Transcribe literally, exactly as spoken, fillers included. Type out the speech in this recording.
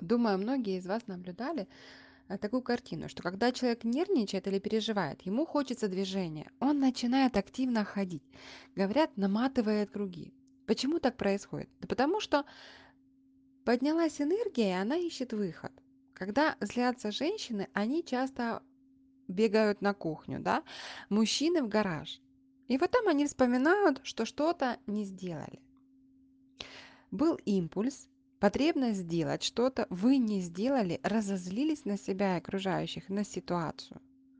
Думаю, многие из вас наблюдали э, такую картину, что когда человек нервничает или переживает, ему хочется движения, он начинает активно ходить. Говорят, наматывает круги. Почему так происходит? Да потому что поднялась энергия, и она ищет выход. Когда злятся женщины, они часто бегают на кухню, да, мужчины в гараж. И вот там они вспоминают, что что-то не сделали. Был импульс, потребность сделать что-то, вы не сделали, разозлились на себя и окружающих, на ситуацию.